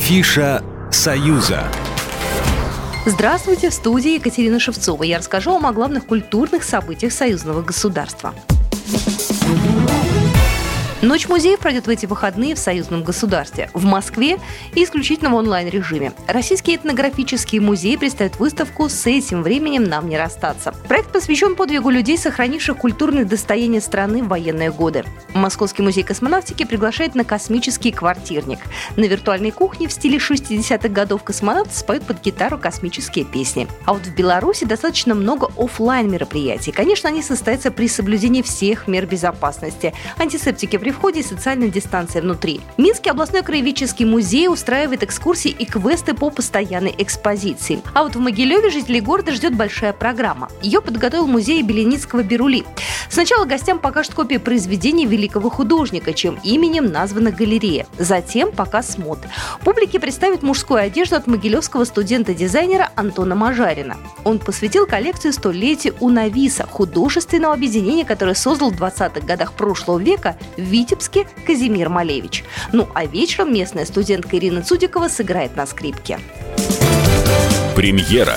Афиша «Союза». Здравствуйте, в студии Екатерина Шевцова. Я расскажу вам о главных культурных событиях союзного государства. Ночь музеев пройдет в эти выходные в союзном государстве. В Москве и исключительно в онлайн-режиме. Российский этнографический музей представит выставку «С этим временем нам не расстаться». Проект посвящен подвигу людей, сохранивших культурные достояния страны в военные годы. Московский музей космонавтики приглашает на космический квартирник. На виртуальной кухне в стиле 60-х годов космонавты споют под гитару космические песни. А вот в Беларуси достаточно много офлайн мероприятий. Конечно, они состоятся при соблюдении всех мер безопасности. Антисептики при входе и социальная дистанция внутри. Минский областной краеведческий музей устраивает экскурсии и квесты по постоянной экспозиции. А вот в Могилеве жителей города ждет большая программа. Ее подготовил музей Беленицкого Берули. Сначала гостям покажут копии произведений великого художника, чьим именем названа галерея. Затем показ мод. Публике представят мужскую одежду от могилевского студента-дизайнера Антона Мажарина. Он посвятил коллекцию столетию Унависа, художественного объединения, которое создал в 20-х годах прошлого века в Витебске Казимир Малевич. Ну а вечером местная студентка Ирина Цудикова сыграет на скрипке. Премьера.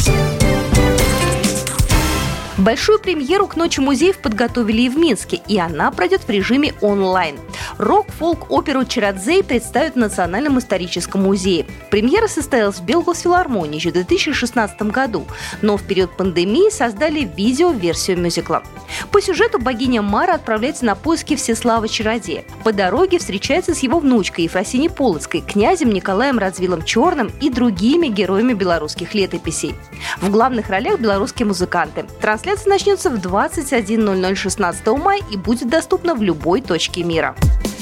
Большую премьеру к Ночи музеев подготовили и в Минске, и она пройдет в режиме онлайн. Рок-фолк-оперу «Чародзей» представят в Национальном историческом музее. Премьера состоялась в Белгосфилармонии еще в 2016 году, но в период пандемии создали видео-версию мюзикла. По сюжету богиня Мара отправляется на поиски Всеслава-чародея. По дороге встречается с его внучкой Ефросиней Полоцкой, князем Николаем Радзвилом-Черным и другими героями белорусских летописей. В главных ролях белорусские музыканты. Трансляция начнется в 21:00 16 мая и будет доступна в любой точке мира.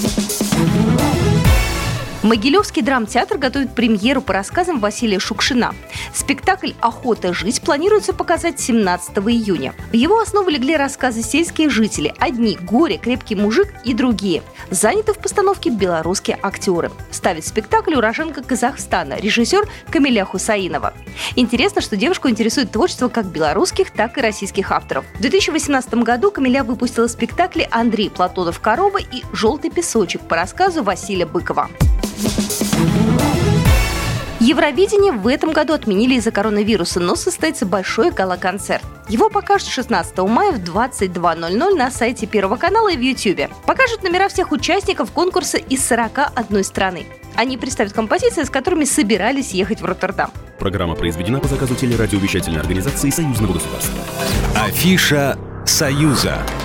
Могилевский драмтеатр готовит премьеру по рассказам Василия Шукшина. Спектакль «Охота жить» планируется показать 17 июня. В его основу легли рассказы «Сельские жители», «Одни», «Горе», «Крепкий мужик» и другие. Заняты в постановке белорусские актеры. Ставит спектакль уроженка Казахстана, режиссер Камиля Хусаинова. Интересно, что девушку интересует творчество как белорусских, так и российских авторов. В 2018 году Камиля выпустила спектакли «Андрей Платонов. Корова» и «Желтый песочек» по рассказу Василия Быкова. Евровидение в этом году отменили из-за коронавируса, но состоится большой гала-концерт. Его покажут 16 мая в 22:00 на сайте Первого канала и в YouTube. Покажут номера всех участников конкурса из 41 страны. Они представят композиции, с которыми собирались ехать в Роттердам. Программа произведена по заказу телерадиовещательной организации Союзного государства. Афиша «Союза».